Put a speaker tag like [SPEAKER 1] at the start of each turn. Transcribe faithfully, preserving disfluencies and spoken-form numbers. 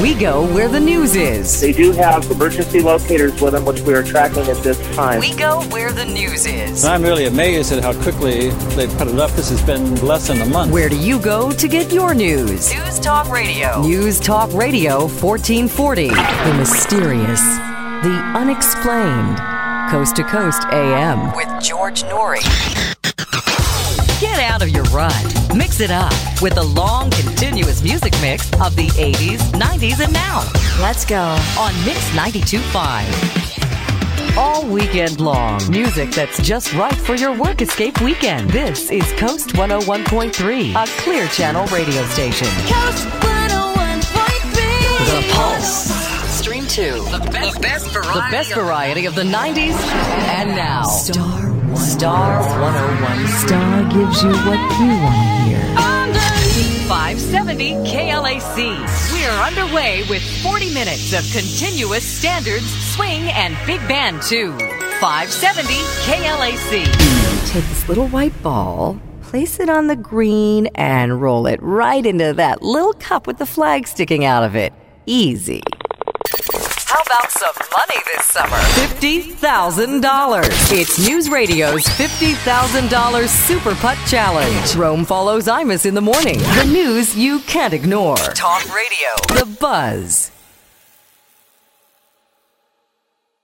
[SPEAKER 1] We go where the news is.
[SPEAKER 2] They do have emergency locators with them, which we are tracking at this time.
[SPEAKER 1] We go where the news is.
[SPEAKER 3] I'm really amazed at how quickly they put it up. This has been less than a month.
[SPEAKER 1] Where do you go to get your news? News Talk Radio. News Talk Radio fourteen forty. The mysterious, the unexplained. Coast to Coast A M. With George Norrie. Get out of your rut. Mix it up with the long, continuous music mix of the eighties, nineties, and now. Let's go on Mix ninety-two point five. All weekend long. Music that's just right for your work escape weekend. This is Coast one oh one point three, a Clear Channel radio station. Coast one oh one point three. The Pulse. Stream two. The best, the best variety. The best variety of the nineties and now. Star Star one oh one. Star gives you what you want to hear. five seventy K L A C. We are underway with forty minutes of continuous standards, swing, and big band too. five seventy K L A C. Take this little white ball, place it on the green, and roll it right into that little cup with the flag sticking out of it. Easy. How about some money this summer? fifty thousand dollars. It's News Radio's fifty thousand dollars Super Putt Challenge. Rome follows Imus in the morning. The news you can't ignore. Talk Radio. The Buzz.